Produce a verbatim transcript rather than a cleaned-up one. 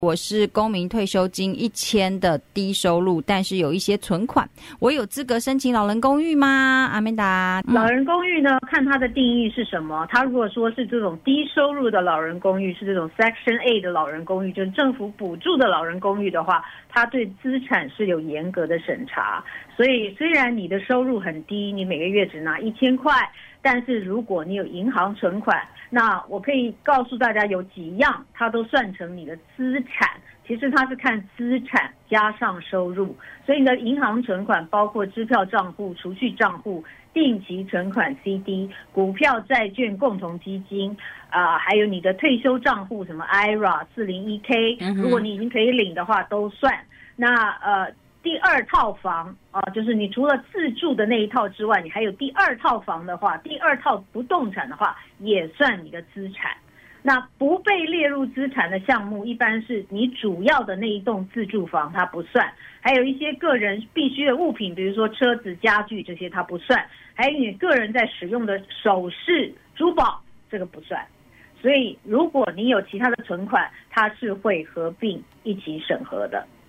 我是公民退休金一千的低收入，但是有一些存款，我有资格申请老人公寓吗？阿曼达， 老人公寓呢，看它的定义是什么。它如果说是这种低收入的老人公寓，是这种 Section A 的老人公寓，就是政府补助的老人公寓的话，它对资产是有严格的审查。所以虽然你的收入很低，你每个月只拿一千块，但是如果你有银行存款，那我可以告诉大家有几样，它都算成你的资产。其实它是看资产加上收入，所以你的银行存款包括支票账户、储蓄账户、定期存款 C D、股票、债券、共同基金，啊、呃，还有你的退休账户，什么 I R A、四零一 K， 如果你已经可以领的话都算。那呃。第二套房啊、呃，就是你除了自住的那一套之外，你还有第二套房的话，第二套不动产的话，也算你的资产。那不被列入资产的项目，一般是你主要的那一栋自住房，它不算；还有一些个人必需的物品，比如说车子、家具这些，它不算；还有你个人在使用的首饰、珠宝，这个不算。所以，如果你有其他的存款，它是会合并一起审核的。